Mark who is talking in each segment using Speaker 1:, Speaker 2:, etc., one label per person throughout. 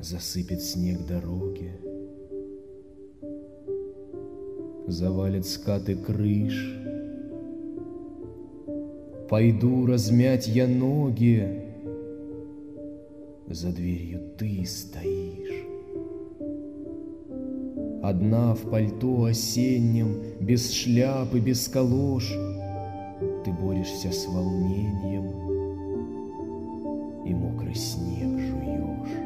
Speaker 1: засыпет снег дороги, завалит скаты крыш. Пойду размять я ноги, за дверью ты стоишь. Одна в пальто осеннем, без шляпы, без калош, ты борешься с волнением и мокрый снег жуешь.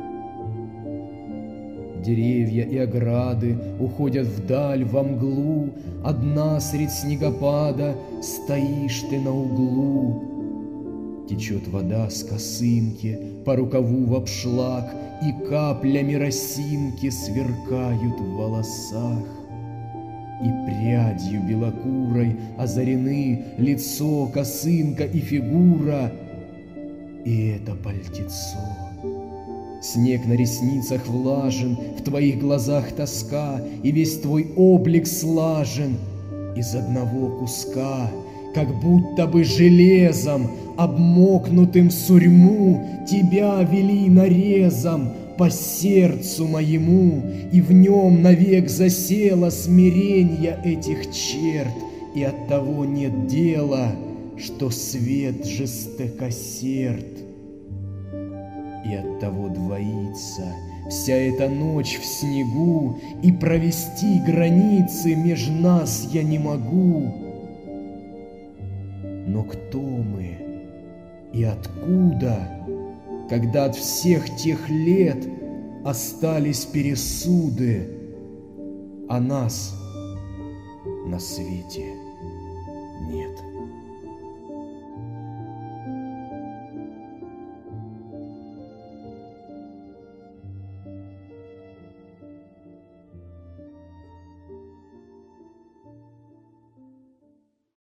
Speaker 1: Деревья и ограды уходят вдаль во мглу, одна средь снегопада стоишь ты на углу. Течет вода с косынки по рукаву в обшлаг, и каплями росинки сверкают в волосах. И прядью белокурой озарены лицо, косынка и фигура, и это пальтецо. Снег на ресницах влажен, в твоих глазах тоска, и весь твой облик слажен из одного куска, как будто бы железом, обмокнутым в сурьму, тебя вели нарезом по сердцу моему, и в нем навек засело смиренье этих черт, и оттого нет дела, что свет жестокосерд. И оттого двоится вся эта ночь в снегу, и провести границы меж нас я не могу. Но кто мы и откуда, когда от всех тех лет остались пересуды, а нас на свете